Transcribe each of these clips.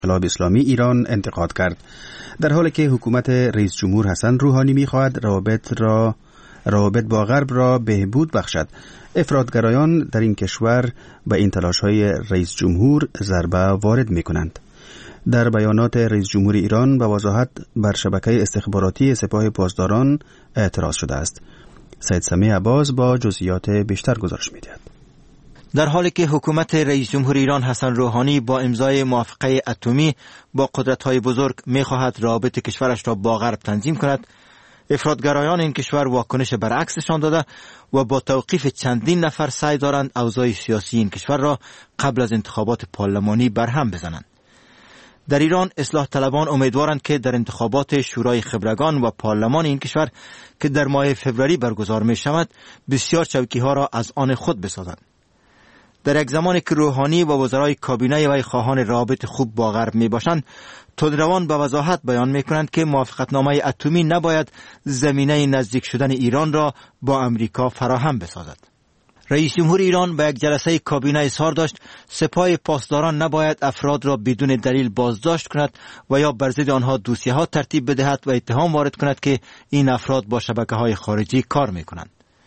انقلاب اسلامی ایران انتقاد کرد، در حالی که حکومت رئیس جمهور حسن روحانی می‌خواهد روابط با غرب را بهبود بخشد. افراطگرایان در این کشور به این تلاش‌های رئیس جمهور ضربه وارد می‌کنند. در بیانات رئیس جمهور ایران به وضاحت بر شبکه استخباراتی سپاه پاسداران اعتراض شده است. سید سمیع عباس با جزئیات بیشتر گزارش می‌دهد. در حالی که حکومت رئیس جمهور ایران حسن روحانی با امضای موافقه اتمی با قدرت‌های بزرگ می‌خواهد روابط کشورش را با غرب تنظیم کند، افراطگرایان این کشور واکنش برعکسشان داده و با توقیف چندین نفر سعی دارند اوضاع سیاسی این کشور را قبل از انتخابات پارلمانی برهم بزنند. در ایران اصلاح طلبان امیدوارند که در انتخابات شورای خبرگان و پارلمان این کشور که در ماه فوریه برگزار می شود بسیار چوکی ها را از آن خود بسازند. در یک زمانی که روحانی و وزرای کابینه وی خواهان روابط خوب با غرب می باشند، تندروان به وضاحت بیان می کنند که موافقتنامه اتمی نباید زمینه نزدیک شدن ایران را با امریکا فراهم بسازد. رئیس جمهور ایران به یک جلسه کابینه اظهار داشت سپاه پاسداران نباید افراد را بدون دلیل بازداشت کند و یا بر ضد آنها دوسیه ها ترتیب بدهد و اتهام وارد کند که این افراد با شبکه‌های خارجی کار می‌کنند.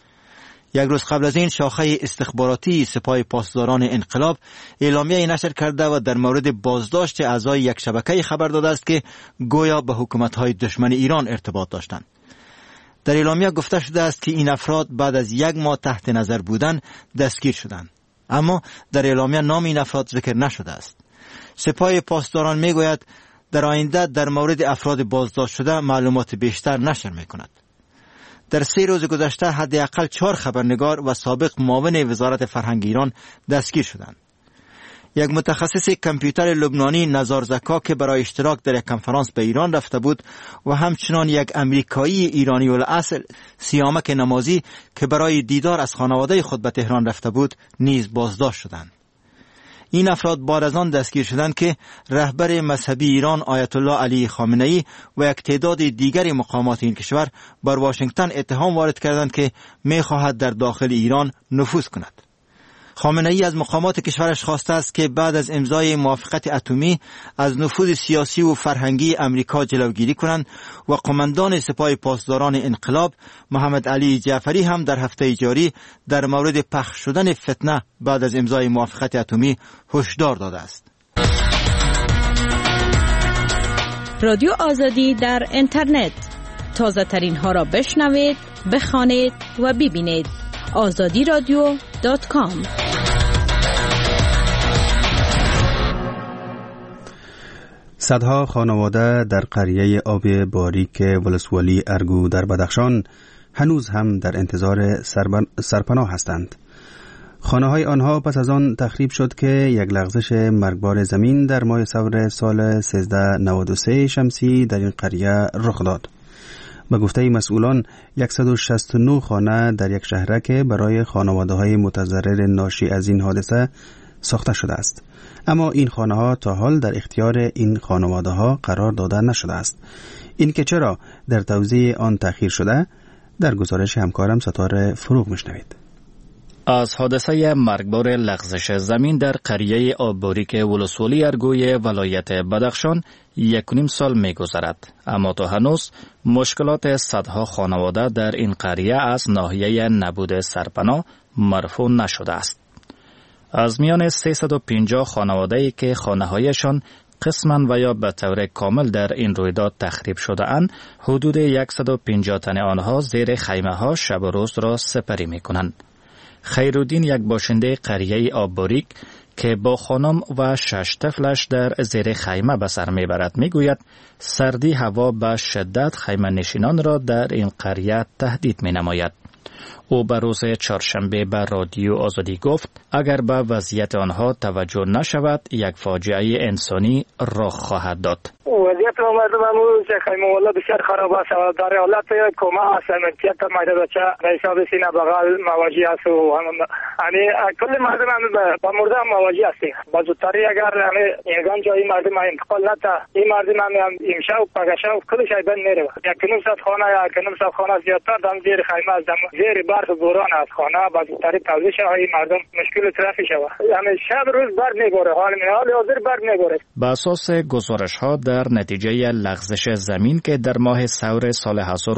یک روز قبل از این شاخه استخباراتی سپاه پاسداران انقلاب اعلامیه نشر کرده و در مورد بازداشت اعضای یک شبکه خبر داده است که گویا به حکومت‌های دشمن ایران ارتباط داشتند. در اعلامیه گفته شده است که این افراد بعد از 1 ماه تحت نظر بودن دستگیر شدند، اما در اعلامیه نام این افراد ذکر نشده است. سپاه پاسداران میگوید در آینده در مورد افراد بازداشت شده معلومات بیشتر نشر میکند. در 3 روز گذشته حداقل 4 خبرنگار و سابق معاون وزارت فرهنگ ایران دستگیر شدند. یک متخصص کامپیوتر لبنانی نزار زکا که برای اشتراک در یک کنفرانس به ایران رفته بود و همچنان یک امریکایی ایرانی الاصل سیامک نمازی که برای دیدار از خانواده خود به تهران رفته بود نیز بازداشت شدند. این افراد بعد از آن دستگیر شدند که رهبر مذهبی ایران آیت الله علی خامنه‌ای و یک تعداد دیگر مقامات این کشور بر واشنگتن اتهام وارد کردند که می‌خواهد در داخل ایران نفوذ کند. خامنه‌ای از مقامات کشورش خواسته است که بعد از امضای موافقت اتمی از نفوذ سیاسی و فرهنگی امریکا جلوگیری کنند و قماندان سپاه پاسداران انقلاب محمد علی جعفری هم در هفته جاری در مورد پخش شدن فتنه بعد از امضای موافقت اتمی هشدار داده است. رادیو آزادی در اینترنت، تازه ترین ها را بشنوید، بخوانید و ببینید. azadiradio.com. صدها خانواده در قریه آب باریک ولسوالی ارگو در بدخشان هنوز هم در انتظار سرپناه هستند. خانه‌های آنها پس از آن تخریب شد که یک لغزش مرگبار زمین در ماه ثور سال 1393 شمسی در این قریه رخ داد. به گفته مسئولان 169 خانه در یک شهرک برای خانواده‌های متضرر ناشی از این حادثه ساخته شده است، اما این خانه‌ها تا حال در اختیار این خانواده‌ها قرار داده نشده است. این که چرا در توزیع آن تأخیر شده در گزارش همکارم ستاره فروغ میشنوید. از حادثه مرگبار لغزش زمین در قریه آبباریک ولسوالی ارگوی ولایت بدخشان 1.5 سال می‌گذرد، اما تا هنوز مشکلات صدها خانواده در این قریه از ناحیه نبود سرپناه مرفوع نشده است. از میان 350 خانواده‌ای که خانه‌هایشان قسماً و یا به طور کامل در این رویداد تخریب شده اند، حدود 150 تن آنها زیر خیمه‌ها شب و روز را سپری می‌کنند. خیرالدین، یک باشنده قریه آبباریک که با خانم و 6 طفلش در زیر خیمه به سر میبرد میگوید سردی هوا به شدت خیمه نشینان را در این قریه تهدید می نماید. او به روز چهارشنبه به رادیو آزادی گفت اگر به وضعیت آنها توجه نشود یک فاجعه انسانی رخ خواهد داد. وضعیت مردم امروز خیمه والله بسیار خراب است و در حالت کما است. امنیت مردم بچه رئیس آب سینه بغل مواجه است و یعنی کل مردم هم با مردم مواجه است. با زودتری اگر یگان جایی مردم انتقال نتا این مردم هم امشب و پگشب کلش ایبن میره. یک نوصد خانه یا یک نوصد خانه زیادتر دم زیر خیمه است، زیر برف بوران است خانه. با زودتری توزیع شود مردم مشکل ترافیک شود. یعنی شب روز برد میگوره، حال حاضر برد میگوره. با اساس گزارش ها در نتیجه لغزش زمین که در ماه سور سال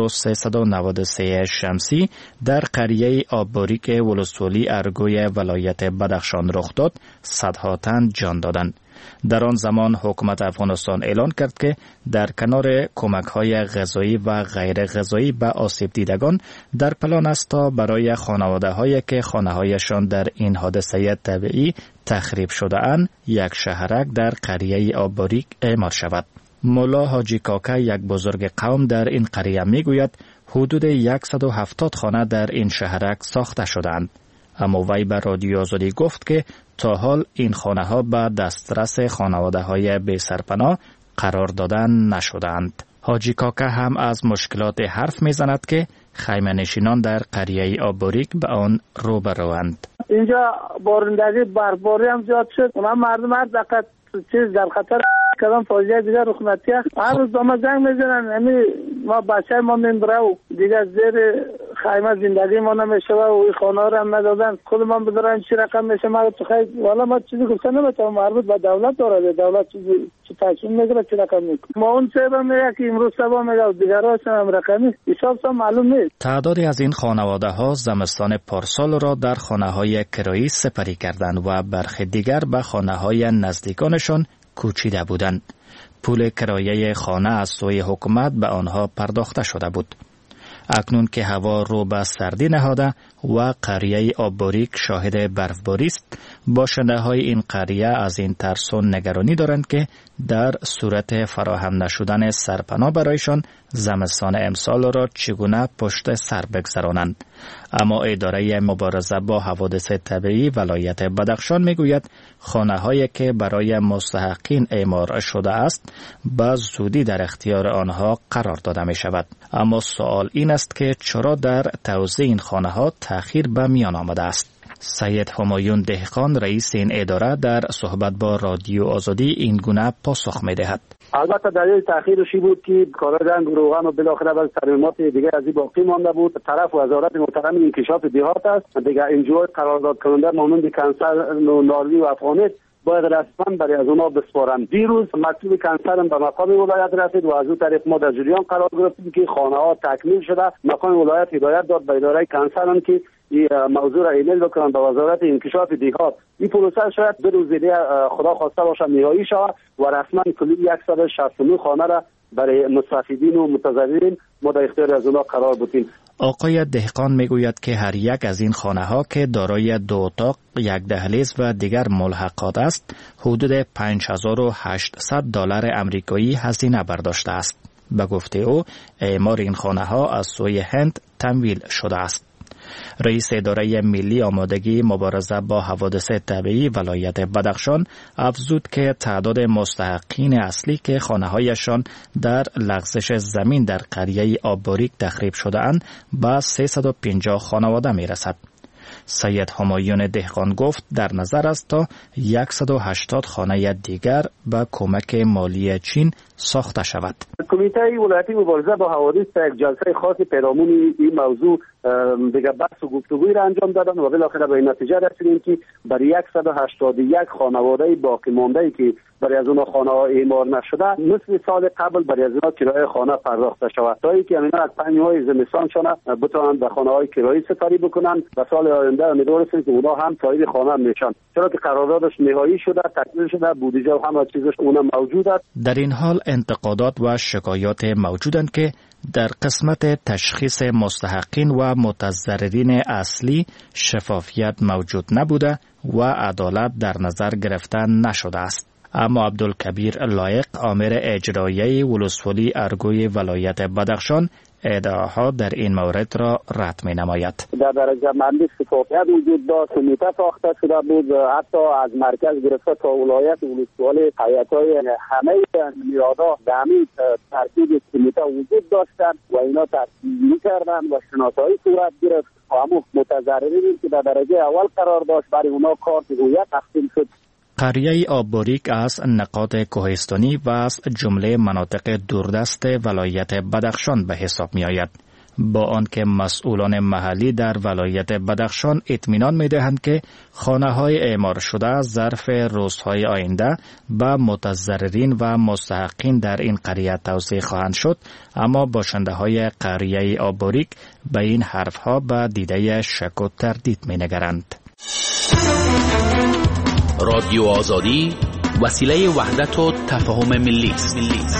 1393 شمسی در قریه آبباریک ولسوالی ارگوی ولایت بدخشان رخ داد، صدها تن جان دادند. در آن زمان حکومت افغانستان اعلان کرد که در کنار کمک‌های غذایی و غیر غذایی به آسیب دیدگان در پلان است تا برای خانواده‌هایی که خانه‌هایشان در این حادثه طبیعی تخریب شده اند یک شهرک در قریه آبباریک اعمار شود. مولا حاجی کاکا یک بزرگ قوم در این قریه میگوید حدود 170 خانه در این شهرک ساخته شدند. اما وی به رادیو آزادی گفت که تا حال این خانه ها به دسترس خانواده های بی سرپناه قرار دادن نشدند. حاجی کاکا هم از مشکلات حرف میزند که خیمه نشینان در قریه آبباریک به آن روبروند. اینجا بارندگی برفباری هم زیاد شد. اونم مردم هر دقیقه چیز در خطر کدام فاجعه دیگر رخ ندهد. هر روز ما زنگ میزنن، یعنی ما بچه ما میبره و دیگر زیر خیمه زندگی ما نمیشه و این خانه ها رو هم ندادن. خود ما بدارن چی رقم میشه ما تو خیلی والا ما چیزی گفتن نمیتونم. مربوط به دولت داره، دولت چی تصمیم میگیره چی رقم میکنه. ما اون سبب میگه که امروز سبا میگه و دیگرها هم رقمی حساب سا معلوم نیست. تعدادی از این خانواده ها زمستان پارسال را در خانه های کرایی سپری کردند و برخی دیگر به خانه های نزدیکانشان کوچیده بودند. پول کرایه خانه از سوی حکومت به آنها پرداخته شده بود. اکنون که هوا رو به سردی نهاده و قریه آبباریک شاهد برفباری است، باشنده های این قریه از این ترس و نگرانی دارند که در صورت فراهم نشدن سرپناه برایشان زمستان امسال را چگونه پشت سر بگذرانند. اما اداره مبارزه با حوادث طبیعی ولایت بدخشان میگوید خانه هایی که برای مستحقین اعمار شده است به زودی در اختیار آنها قرار داده می شود. اما سوال این است که چرا در توزیع این خانه ها تأخیر به میان آمده است. سید همایون دهقان رئیس این اداره در صحبت با رادیو آزادی این گونه پاسخ می دهد. البته دلیل تأخیرش بود که کارهای رنگ روغن و بالاخره بعض ترمیمات دیگه از این باقی مانده بود. طرف وزارت محترم انکشاف دیهات است دیگه انجوی قرارداد کننده مانند کنسر ناروی و افغانیت باید رسما برای از اونا بسپارن. دیروز مکتوب کنسر به مقام ولایت رسید و از اون طریق ما در جریان قرار گرفتیم که خانه ها تکمیل شده. مقام ولایت هدایت داد به اداره کنسر هم که این موضوع را ایمیل بکنن به وزارت انکشاف دیهات. این پروسه شاید 2 روز دیگه خدا خواسته باشه نهایی شود و رسما کلی 169 خانه را برای مستفیدین و متضررین ما در اختیار از اونا قرار بدیم. آقای دهقان میگوید که هر یک از این خانه ها که دارای 2 اتاق، 1 دهلیز و دیگر ملحقات است، حدود $5800 امریکایی هزینه برداشته است. به گفته او اعمار این خانه ها از سوی هند تمویل شده است. رئیس اداره ملی آمادگی مبارزه با حوادث طبیعی ولایت بدخشان افزود که تعداد مستحقین اصلی که خانه‌هایشان در لغزش زمین در قریه آبباریک تخریب شده اند به 350 خانواده میرسد. سید همایون دهقان گفت در نظر است تا 180 خانه دیگر به کمک مالی چین ساخته شود. کمیته ولایتی مبارزه با حوادث یک جلسه خاص پیرامون این موضوع دیگه بحث و گفتگوی را انجام دادن و بالاخره به این نتیجه رسیدیم که برای 181 خانواده باقی مانده که برای از اونها خانه ها اعمار نشده مثل سال قبل برای از اونها کرایه خانه پرداخته شود تا اینکه اینا از پنجهای زمستانشان بتوانند به خانه های کرایی سپری بکنند و سال آینده امیدوار هستیم که اونها هم صاحب خانه میشن، چرا که قراردادش نهایی شده، تکمیل شده، بودجه و همه چیزش اونها موجود است. در این حال انتقادات و شکایات موجودند که در قسمت تشخیص مستحقین و متضررین اصلی شفافیت موجود نبوده و عدالت در نظر گرفته نشده است. اما عبدالکبیر لایق آمر اجرایی ولسوالی ارگوی ولایت بدخشان ادعاها در این مورد را رد می نماید. در درجه بندی شفافیت وجود داشت، کمیته ساخته شده بود، حتی از مرکز گرفته تا ولایت ولسوالی هیئت‌های همه نهادها در همین ترتیب کمیته وجود داشتند و اینا تصویب می‌کردند و شناسایی صورت گرفت. همون متضررین که در درجه اول قرار داشت برای اونا کارت هویت تقسیم شد. قریه آبباریک از نقاط کوهستانی و از جمله مناطق دوردست ولایت بدخشان به حساب می آید. با آنکه مسئولان محلی در ولایت بدخشان اطمینان می دهند که خانه های اعمار شده ظرف روزهای آینده به متضررین و مستحقین در این قریه توزیع خواهند شد، اما باشنده های قریه آبباریک به این حرف ها به دیده شک و تردید می نگرند. رادیو آزادی وسیله وحدت و تفاهم ملی است.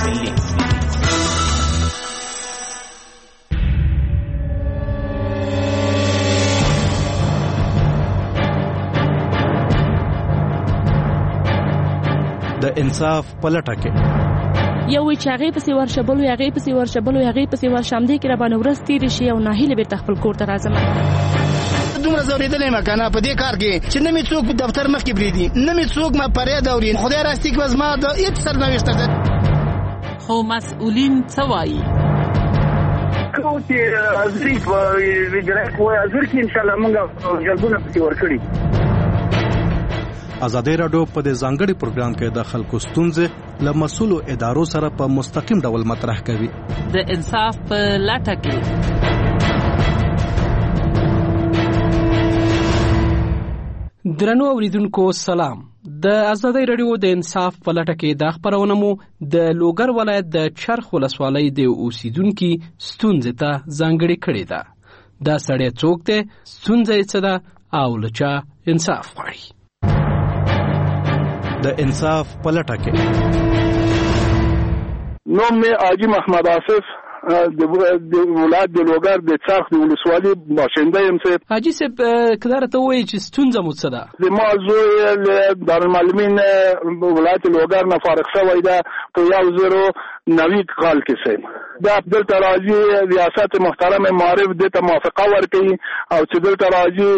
د انصاف پلټه کې یو چې هغه پسې ورشبلو هغه پسې ورشبلو هغه پسې ورشمدې کې را باندې ورځ تیرې شي او ناهیله بیرته خپل کور ته راځم. دومره زوریدلې مکنه په دې کار کې چې نه می څوک دفتر مخ کې بریدي، نه می څوک ما پرې دورین. خدای راستي کې زما د هیڅ سرنوشت ده. خو مسؤلین څه وایي؟ کوم چې ازری په ویډیو کوی ازر کې ان شاء الله موږ جلبونه پسې ورکړي. ازادي رادیو په دې ځانګړي پروګرام کې د خلکو ستونزې له مسؤلو ادارو سره په مستقیم ډول مطرح کوي. د انصاف په لټه کې درنو اوریدونکو سلام. د ازادي رادیو د انصاف په لټه کې د خبرونه مو د لوګر ولایت د چرخ ولسوالۍ د اوسیدونکو ستونزې ته ځانګړي کړې ده. دا سړی څوک دی، ستونزې څه ده او لچا انصاف غواړي. د انصاف په لټه کې نوم می حاجی محمد آصف د ولایت د لوګر د چرخ د ولسوالۍ باشنده یم. حاجی صاحب کله ته وایي چې ستونزه مو څه ده؟ د موضوع دارالمعلمین ولایت لوګر نه فارغ شوی ده په 2009 کال کې سه د عبدالله تراجی ریاست محترم معارف د ته موافقه ورکړي او چې دلته راځي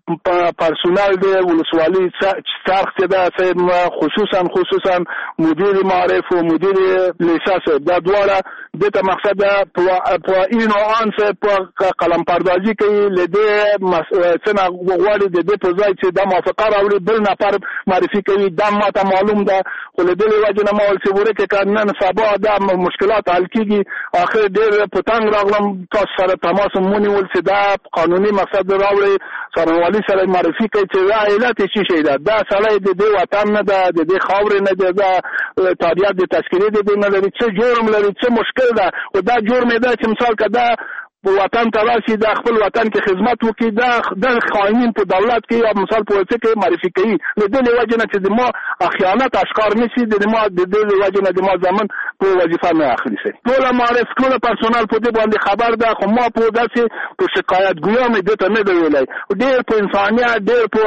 پرسونل د ولسوالۍ چرخ چې ده خصوصا مدیر معارف و مدیر لیساس دا دواړه د ته مقصد په اینو آن سه په قلم پردازی کوي لدې څنګه غواړي د دې په ځای چې د موافقه راوړي بل نفر معرفي کوي. دا ماته معلوم ده خو لدې وجه نه مول چې ورته کارنن سبا دا مشکلات حل کیږي. اخر ډېر پتنګ راغلم تاسو سره تماس مونږ چې دا قانوني مقصد راوړي سره سره معرفي کوي چې دا علت شي ده. دا سړی د دې وطن نه ده، د دې خاورې نه ده، دا تاریخ د تذکرې د دې نه لري، څه جرم لري، څه مشکل ده. او دا جرم ده چې مثال کده وطن ته راشي د خپل وطن کې خدمت وکړي، دا د قانون په دولت کې یا مثال په څه کې معرفي کوي. د دې وجه نه چې د ما خیانت اشکار نشي، د ما د دې وجه نه د ما ځمن په وظیفه نه اخلي سي. ټول معرف ټول پرسونل په دې باندې خبر ده، خو ما په داسې په شکایت ګویا مې دته نه دی ویلای. ډېر په انسانیت ډېر په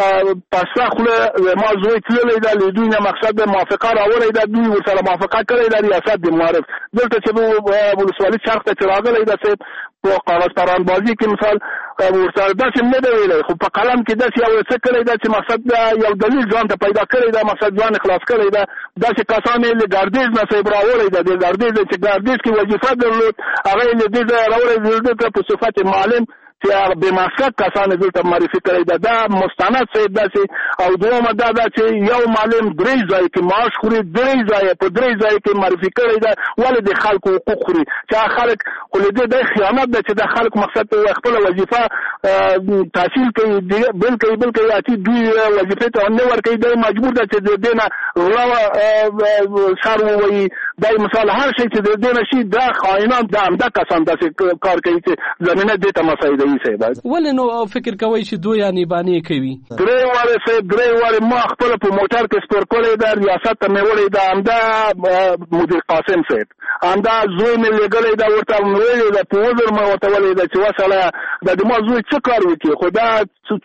پاسخله ما زوی تللی دا دوی نه مقصد موافقه راوړی دا دوی ورسره موافقه کړی دا ریاست د معرف دلته چې ولسوالۍ چرخ ته راغلی دا څه په کاغذ پران بازی کې مثال ورسره داسې نه دی ویلی، خو په قلم کې داسې یو څه کړی دا چې مقصد یو دلیل ځان ته پیدا کړی دا، مقصد ځان خلاص کړی دا. داسې کسان یې له ګردیز نه صاحب راوړی دا، د ګردیز چې ګردیز کې وظیفه درلود هغه یې له دې ځایه راوړی دلته په صفت معلم چې به مسلک کسان دلته معرفي کړی دا. دا مستند صاحب داسې او دومره دا چې یو معلم درې ځای کې معاش خوري، درې ځای په درې ځای کې معرفي کړی دا. ولې د خلکو حقوق خوري چې خلک خو له دې د خیانت ده چې د خلک مقصد ته خپل وظیفه تحصیل کوي بلکې اتی دوی وظیفه ته نه ورکوي، دا مجبور ده چې د دې نه غلا سر ووایي. دا مثال هر شي چې د دې نه شي دا خائنان د همدا کسان داسې کار کوي چې زمینه دې ته مساعده رئیس صاحب. ولې نو فکر کوي چې دوی یعنی باندې کوي؟ درې واره ما خپل په موټر کې سپور کولې دا ریاست ته مې وړې دا همدا مدیر قاسم صاحب همدا زوی مې لګلې دا ورته ویلې دا په وزر ما ورته ویلې دا چې وسله د ما زوی څه کار وکړي خو دا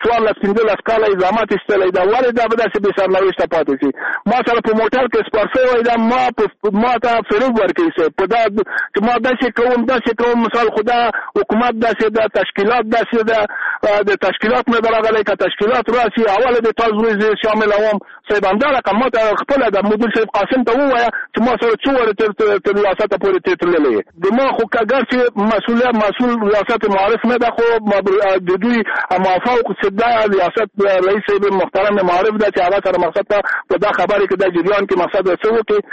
14 کاله اقدامات استلې دا ولې دا به داسې بې سرنوشته پاتې شي. ما سره په موټر کې سپور شوی دا ما ته فریب ورکړي په دا چې ما داسې کوم مثال خدا حکومت داسې دا تشکیلات داسې دا د تشکیلات نه درغلي که تشکیلات راسي اول د تاسو شامل اوم صاحب انداله کومه خپل د مدیر صاحب قاسم ته ووایا چې ما سره څو ورته تر ریاست پورې تللې د ما خو کاګر چې مسؤل ریاست معارف نه ده خو د دوی موافق صدا ریاست رئیس صاحب محترم معارف ده چې هغه سره مقصد ته دا خبرې کې د جریان کې مقصد څه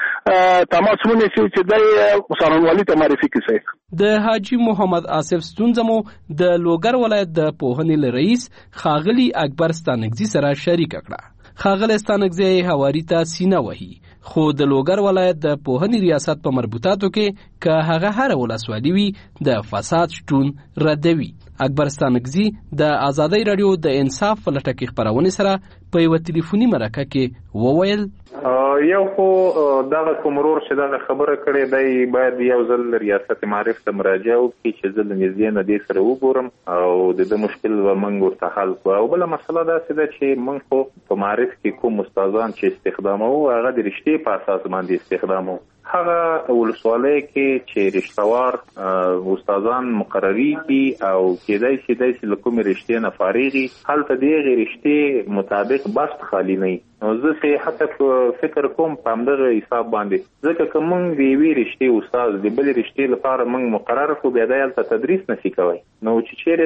وکي تماس ونیسي چې د څارنوالي ته معرفي کړي. د حاجی محمد آصف ستونزمو د لوګر ولایت د پوهنې رئیس خاغلی اکبر ستانګزی سره شریک کړه. خاغلی ستانګزی حواری ته سینه وهي خو د لوګر ولایت د پوهنې ریاست په مربوطاتو کې که هغه هر ولسوالي وي د فساد شتون ردوي. اکبر ستانګزی د آزادۍ رادیو د انصاف په لټه کې خبرونه سره په یو ټلیفوني مرکه کې وویل یو خو دغه کومرور چې دغه خبره کړې دی باید یو ځل ریاست معارف ته مراجعه وکړي چې زه له نږدې نه دې سره وګورم او د مشکل به موږ ورته حل کړو. او بله مسله داسې ده چې موږ خو په معارف کې کوم استادان چې استخداموو هغه د رشتې په اساس باندې استخداموو. هغه ولسوالۍ کې چې رشتوار استادان مقرریږي او کېدای شي داسې له کومې رشتې نه فارغي هلته د هغې رشتې مطابق بست خالي نه وي. نو زه حتی فکر کوم په همدغه حساب باندې ځکه که موږ د یوې رشتې استاد د بلې رشتې لپاره موږ مقرر کړو بیا دی هلته تدریس نشي کوی. نو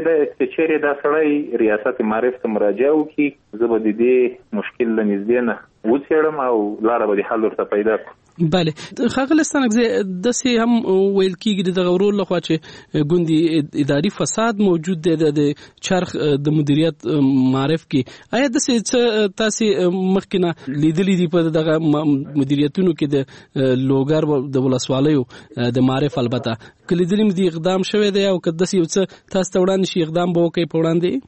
چې چیرې دا سړی ریاست معارف ته مراجعه وکړي زه به د دې مشکل له نږدې نه وڅېړم او لاره به د حل ورته پیدا کړو. بله خاغلی ستانګزی داسې هم ویل کېږي د دغه ورور لخوا چې ګوندي اداري فساد موجود دی د چرخ د مدیریت معارف کې. آیا داسې څه تاسې مخکې نه لیدلي دي په دغه مدیریتونو کې د لوګر د ولسوالیو د معارف البته که لیدلي مو دي اقدام شوی دی او که داسې یو څه تاسو ته وړاندې شي اقدام به وکړئ په وړاندې؟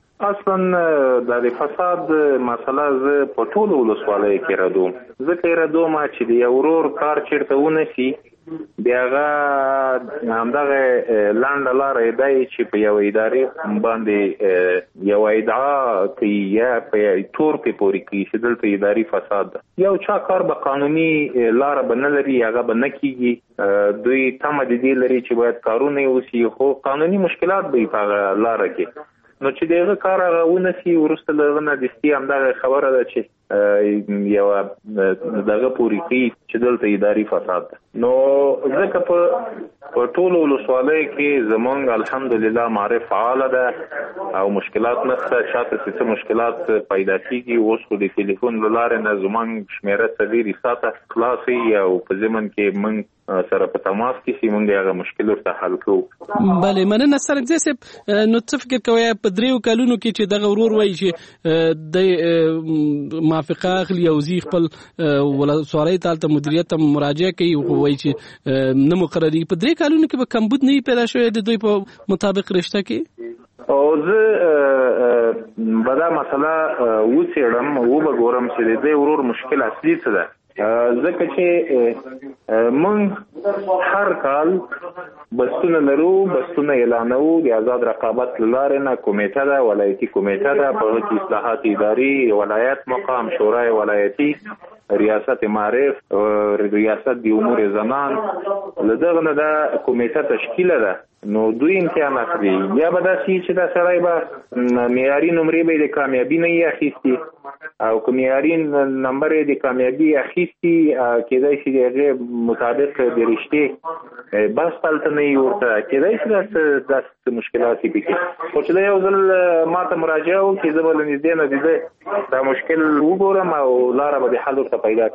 اصلا د فساد مسله زه په ټولو ولسوالیو کې ردوم. ځکه یې ردوم چې د یو ورور کار چېرته ونسي بیا هغه همدغه لنډه لاره دی چې په یوه ادارې باندې یوه ادعا کوي یا په تور پې پورې کوي چې دلته اداري فساد ده. یو چا کار به قانوني لاره به نه لري هغه به نه کېږي. دوی تمه د دې لري چې باید کارونه یې وسي خو قانوني مشکلات به وي په هغه لاره کې. نو چې دغه کار هغه ونسي وروسته له هغه نه دستي همدغه خبره ده چې یوه دغه پورې کوي چې دلته اداري فساد ده. نو ځکه په ټولو ولسوالیو کې زمونږ الحمدلله معارف فعاله ده او مشکلات نشته. چاته چې څه مشکلات پیدا کېږي اوس خو د ټلیفون له لارې نه زمونږ شمېره 4 ساعته خلاص وي او په ضمن کې موږ سره په تماس کې شي موږ هغه مشکل ورته حل کوو. بله مننه ستانګزی صاحب. نو څه فکر کوئ په 3 کلونو کې چې دغه ورور وایي چې د موافقه اخلي او زی خپل ولسوالۍ ته هلته مدیریت ته مراجعه کوي وایي چې نه مقرري په 3 کلونو کې به کمبود نه وي پیدا شوی د دوی په مطابق رشته کې؟ او زه به دا مسله وڅېړم وبګورم چې د دې ورور مشکل اصلي څه ده. ځکه چې موږ هر کال بستونه لرو بستونه اعلانوو د آزاد رقابت له لارې نه کمیټه ده ولایتي کمیټه ده په هغه کې اصلاحات اداري ولایت مقام شورای ولایتي ریاست معارف ریاست د امور زنان له دغه نه دا کمیټه تشکیله ده. نو دوی امتحان اخلي یا به داسې چې دا سړی به معیاري نمرې به د کامیابي نه یې اخیستي او که معیاري نمبر یې د کامیابي اخیستي کېدای شي د هغې مطابق د رشتې بس هلته نه یې ورته کېدای شي داسې مشکلات یې پکې. خو چې دا یو ځل ما ته مراجعه وکړي زه به له نږدې نه د ده دا مشکل وګورم او لاره به د حل ورته پیدا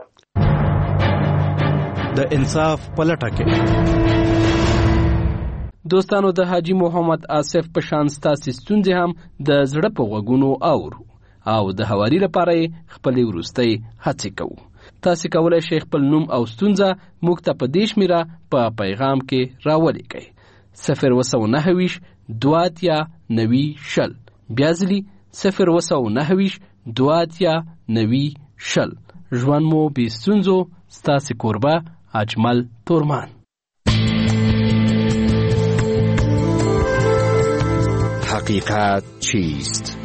کړم. د انصاف په لټه کې دوستانو د حاجی محمد آصف په شان ستاسې ستونزې هم د زړه په غوږونو اورو او د هواري لپاره خپلې وروستۍ هڅې کوو. تاسې کولی شئ خپل نوم او ستونزه موږ ته په دې شمېره په پیغام کې راولیکئ 029 دواتیا نوی شل. بیازلی 029 دواتیا نوی شل. ژوند مو بې ستونزو. ستاسې کوربه اجمل تورمان. حقیقت چیست؟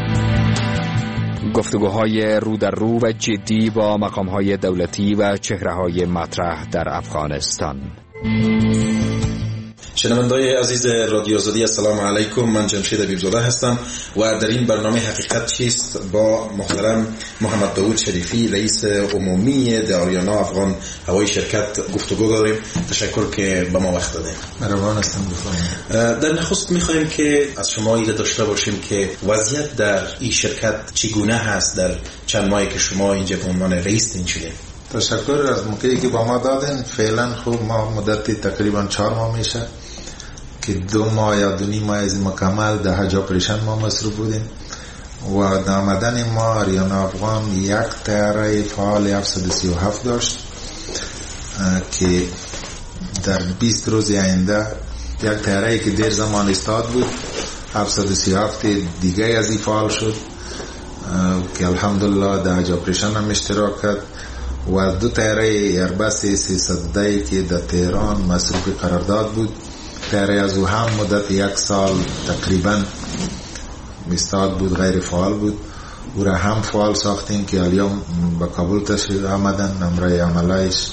گفتگوهای رو در رو و جدی با مقامهای دولتی و چهره‌های مطرح در افغانستان. شنونده‌های عزیز رادیو آزادی، السلام علیکم. من جمشید حبیب‌زاده هستم و در این برنامه حقیقت چیست با محترم محمد داوود شریفی، رئیس عمومی آریانا افغان هوایی شرکت گفتگو داریم. تشکر که به ما وقت دادید. مهربان هستم. در نخست می‌خوایم که از شما ایده داشته باشیم که وضعیت در این شرکت چگونه هست در چند ماهی که شما اینجا به عنوان رئیس این شدید. تشکر از موقعی که با ما دادن. فعلا خوب ما مدتی تقریبا 4 ماه میشه که 2 ماه یا 2.5 ماه از مکمل در حج اپریشن ما مصروف بودیم و در آمدن ما آریانا افغان یک طیاره فعال 737 داشت که در 20 روز آینده یک طیاره که دیر زمان استاد بود 737 دیگه از این فعال شد که الحمدلله در حج اپریشن هم اشتراک کرد و 2 طیاره ایربس 310 که در تهران مصروف قرارداد بود. طیاره از او هم مدت 1 سال تقریبا استاد بود، غیر فعال بود. او را هم فعال ساختیم که الان به کابل تشریف آمدن امرای عملایش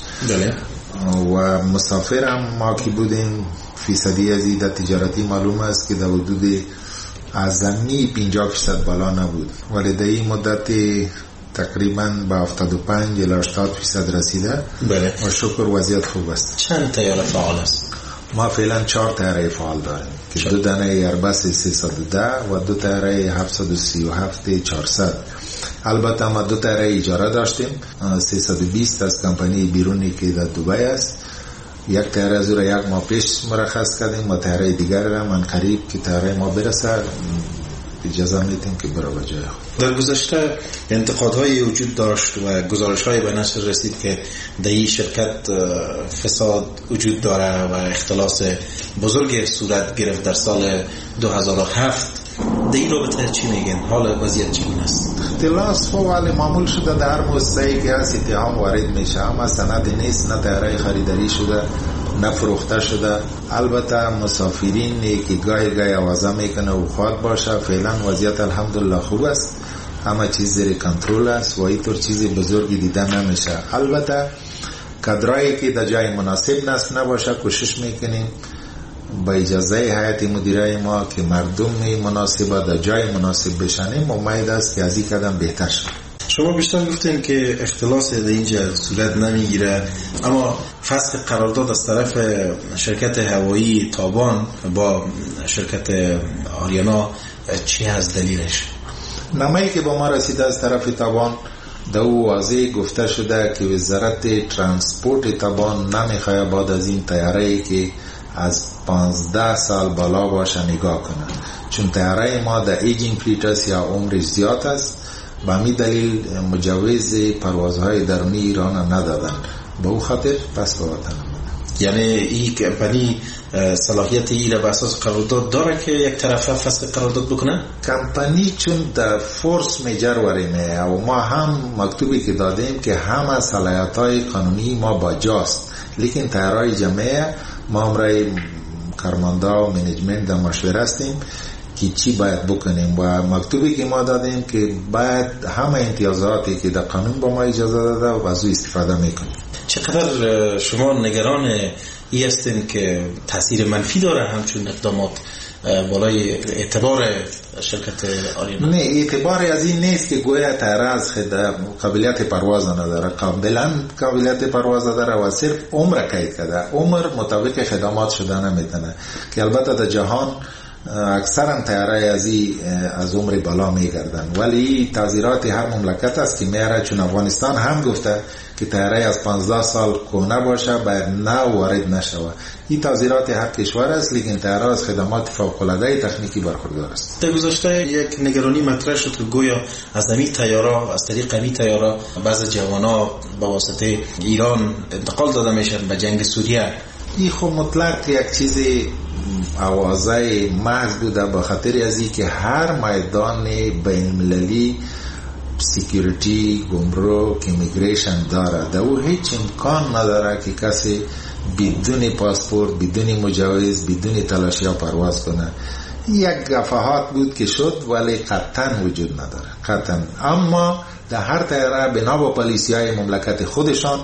و مسافر هم ما که بودیم فیصدی از این تجارتی معلوم است که در حدود از 50% بالا نبود، ولی در این مدت تقریبا به 75 الی 80% رسیده. بله. و شکر وضعیت خوب است. چند طیاره فعال است؟ ما فعلا 4 طیاره فعال داریم که 2 دانه ایربس 310 و 2 طیاره 737 400. البته ما 2 طیاره اجاره داشتیم 320 از کمپانی بیرونی که در دبی است. یک طیاره از رو 1 ماه پیش مرخص کردیم و طیاره دیگر را من قریب که طیاره ما برسه اجازه میدیم که برای جای خود. در گذشته انتقادهای وجود داشت و گزارش‌های به نشر رسید که در این شرکت فساد وجود داره و اختلاس بزرگی صورت گرفت در سال 2007. در این رابطه چی میگن؟ حال وضعیت چگونه است؟ اختلاس خب ولی معمول شده در هر مستعی که هست اتهام وارد میشه، اما سند نیست، نه طیاره خریداری شده نه فروخته شده. البته مسافرین که گاهی آوازه میکنه و خواد باشه. فعلا وضعیت الحمدلله خوب است، همه چیز زیر کنترل است و اینطور چیزی بزرگی دیده نمیشه. البته کادرایی که در جای مناسب نصب نباشه کوشش میکنیم با اجازه هیئت مدیره ما که مردم مناسب در جای مناسب بشنیم. امید است که از این قدم بهتر شد. شما بیشتر گفتین که اختلاس در اینجا صورت نمیگیره، اما فسخ قرارداد از طرف شرکت هوایی تابان با شرکت آریانا چی هست دلیلش؟ نامه‌ای که با ما رسیده از طرف تابان در او واضح گفته شده که وزارت ترانسپورت تابان نمیخواد بعد از این طیاره‌ای که از 15 سال بالا باشه نگاه کنه، چون طیاره ما در ایجینگ فلیت است یا عمرش زیاد است. به همین دلیل مجوز پروازهای درونی ایران ندادن، به او خاطر پس به وطن آمدن. یعنی این کمپانی صلاحیت ای را به اساس قرارداد داره که یک طرفه فسخ قرارداد بکنه؟ کمپانی چون در فورس میجر وریمه و ما هم مکتوبی که دادیم که همه صلاحیت‌های قانونی ما با جاست، لیکن طیارهای جمعه ما امرای کارماندا و منیجمنت در مشوره هستیم که چی باید بکنیم و مکتوبی که ما دادیم که باید همه امتیازاتی که در قانون با ما اجازه داده و از او استفاده میکنیم. چقدر شما نگران ای هستین که تاثیر منفی داره همچون اقدامات بالای اعتبار شرکت آریانا؟ نه، اعتبار از این نیست که گویا طیاره از قابلیت پرواز نداره. قابلیت پرواز داره و صرف عمر قید کرده. عمر مطابق خدمات شده نمیتونه که البته در جهان اکثرا طیاره از عمر بالا میگردن، ولی تعزیرات هر مملکت است که میاره. چون افغانستان هم گفته که طیاره از 15 سال کهنه باشه باید نه وارد نشود. این تعزیرات هر کشور است، لیکن طیاره از خدمات فوق‌العاده تکنیکی برخوردار است. در گذشته یک نگرانی مطرح شد که گویا از همین طیاره، از طریق همین طیاره بعضی جوانا به واسطه ایران انتقال داده میشن به جنگ سوریه این خب مطلق یک چیز آوازه محض بوده، به خاطر از این که هر میدان بین المللی سیکیوریتی، گمرک، امیگریشن داره، در او هیچ امکان نداره که کسی بدون پاسپورت، بدون مجوز، بدون تلاشی پرواز کنه. یک گفاهات بود که شد ولی قطعا وجود نداره، قطعا. اما در هر طیاره بنا با پلیسی های مملکت خودشان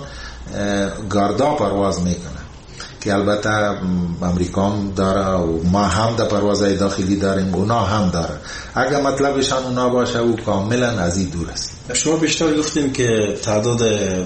گاردا پرواز میکنه که البته امریکا هم داره و ما هم در پروازهای داخلی داریم، اونا هم داره. اگر مطلبشان اونا باشه او کاملا از این دور است. شما بیشتر گفتیم که تعداد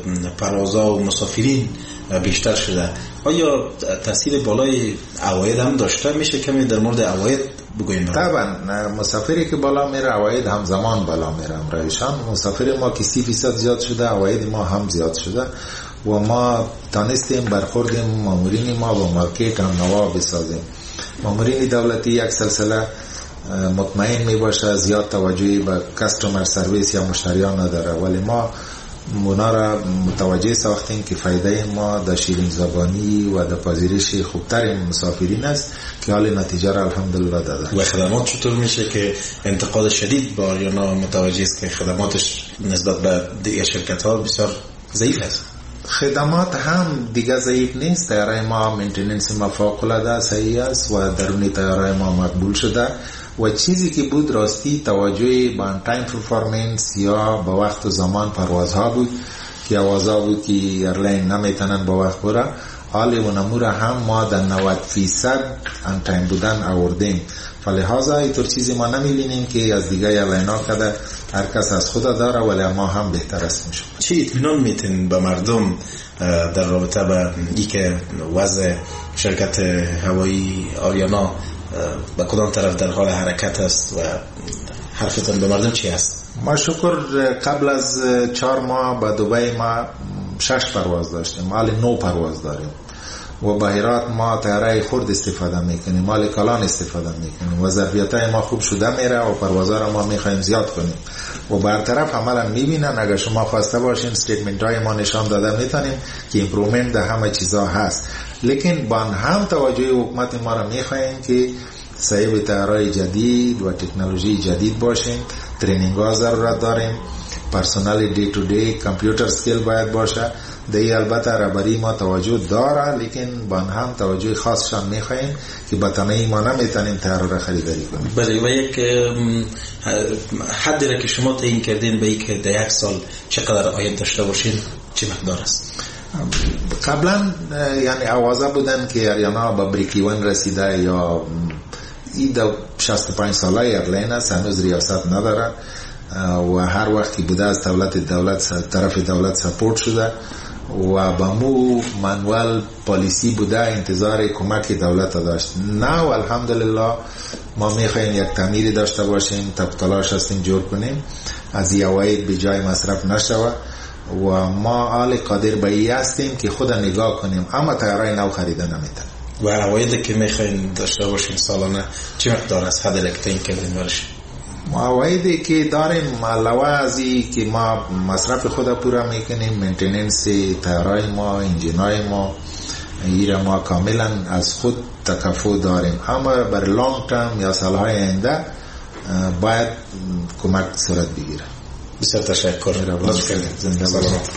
پروازها و مسافرین بیشتر شده، آیا تاثیر بالای عواید هم داشته؟ میشه کمی در مورد عواید بگوییم؟ طبعا مسافری که بالا میره عواید همزمان بالا میره. امرایشان مسافر ما که 30% زیاد شده، عواید ما هم زیاد شده و ما تانستیم برخوردیم مامورین ما با مارکت هم نوا بسازیم. مامورین دولتی یک سلسله مطمئن می باشه زیاد توجهی به کاستومر سرویس یا مشتریان نداره، ولی ما اونا را متوجه ساختیم که فایده ما در شیرین زبانی و در پذیرش خوبتر مسافرین است که حال نتیجه را الحمدلله داده. و خدمات چطور میشه که انتقاد شدید با آریانا متوجه است که خدماتش نسبت به دیگر شرکت ها بسیار ضعیف است؟ خدمات هم دیگه ضعیف نیست. تیاره ما مینتیننس ما فوق العاده صحیح است و درون تیاره ما مقبول شده و چیزی که بود راستی توجه به تایم پرفورمنس یا به وقت و زمان پروازها بود که آوازها بود که ایرلاین نمیتونن با وقت بره. حال و نمور هم ما در 90% ان تایم بودن آوردیم، فلحاظا اینطور چیزی ما نمیبینیم که از دیگه ایرلاینا کده هر کس از خود داره، ولی ما هم بهتر است میشه. چی اطمینان میتین به مردم در رابطه با ای که وضع شرکت هوایی آریانا به کدام طرف در حال حرکت است و حرفتان به مردم چی است؟ ما شکر قبل از 4 ماه به دبی ما 6 پرواز داشتیم، مال 9 پرواز داریم و به هرات ما طیاره خرد استفاده میکنیم، مال کلان استفاده میکنیم و ظرفیت‌های ما خوب شده میره و پروازها را ما میخوایم زیاد کنیم و برطرف عملا میبینن. اگر شما خواسته باشین استیتمنت های ما نشان داده میتونیم که ایمپروومنت در همه چیزا هست، لیکن با هم توجه حکومت ما را میخوایم که صاحب طیاره‌های جدید و تکنولوژی جدید باشیم، ترینینگ ها ضرورت داریم، پرسونال دی تو دی کامپیوتر سکیل باید باشه. دی البته رهبری ما توجه داره، لیکن با هم توجه خاصشان میخوایم که با تنهایی ما نمیتونیم طیاره را خریداری کنیم. بله، و یک حدی را که شما تعیین کردین به این که در 1 سال چقدر عاید داشته باشین چه مقدار است؟ قبلا یعنی آوازه بودن که آریانا با بریکیون رسیده یا این 65 ساله ایرلاین است، هنوز ریاست نداره و هر وقت که بوده از طرف دولت سپورت شده و با مو منوال پالیسی بوده، انتظار کمک دولت داشت. نه و الحمدلله ما میخوایم یک تعمیری داشته باشیم، تلاش هستیم جور کنیم از یواید به جای مصرف نشوه و ما حال قادر به این هستیم که خود نگاه کنیم، اما طیاره نو خریده نمیتونیم. و عوایدی که میخواین داشته باشین سالانه چه مقدار است؟ حد تعیین کردین برش؟ عوایدی که داریم علاوه از این که ما مصرف خود پورا میکنیم، مینتیننس طیاره ما، انجینای ما، ایره ما کاملا از خود تکفل داریم، اما بر لانگ ترم یا سالهای آینده باید کمک صورت بگیره. بسیار تشکر. زنده سلامت.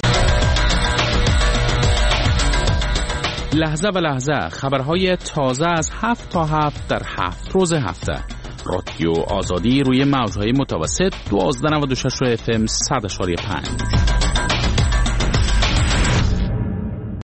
لحظه به لحظه خبرهای تازه از 7 تا 7 در 7 روز هفته. رادیو آزادی روی موجهای متوسط 1296 FM 100.5.